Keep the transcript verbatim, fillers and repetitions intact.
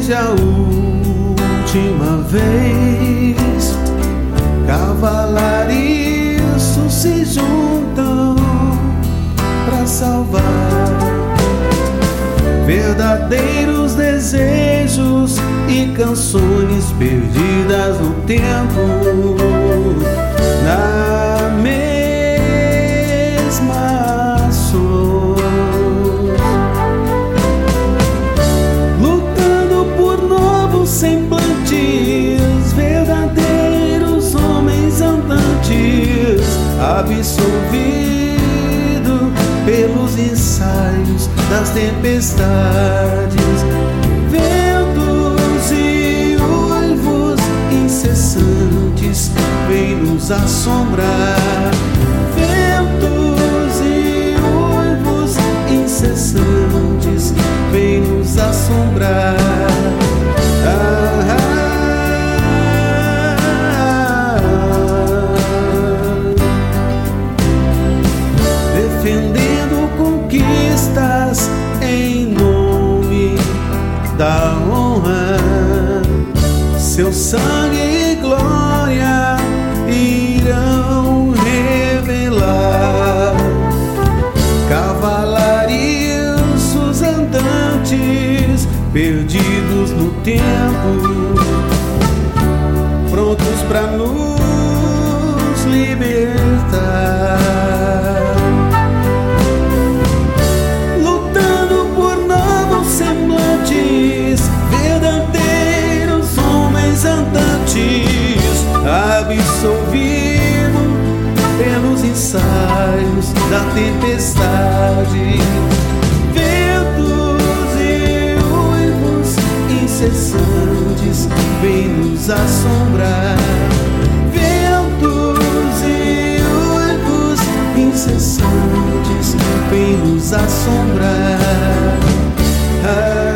desde a última vez. Cavalariços se juntam pra salvar verdadeiros desejos e canções perdidas no tempo, na mesma soul, lutando por novos semblantes, verdadeiros homens andantes, absolvidos pelos ensaios das tempestades, ventos e uivos incessantes vêm nos assombrar, ventos e uivos incessantes vêm nos assombrar. Ah, ah, defendendo conquistas em nome da honra, seu sangue e glória irão revelar. Cavalariços andantes perdidos no tempo, prontos para nos libertar, verdadeiros homens andantes, absolvido pelos ensaios da tempestade, ventos e uivos incessantes vêm nos assombrar, ventos e uivos incessantes vêm nos assombrar. Ah,